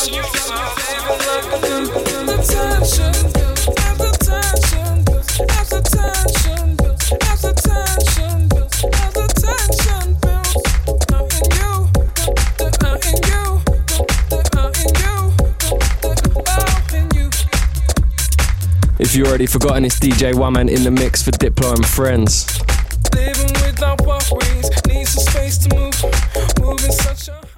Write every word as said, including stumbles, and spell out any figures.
If you already forgotten, it's D J Waman in the mix for Diplo and Friends. Living without worries, need some space to move, moving such a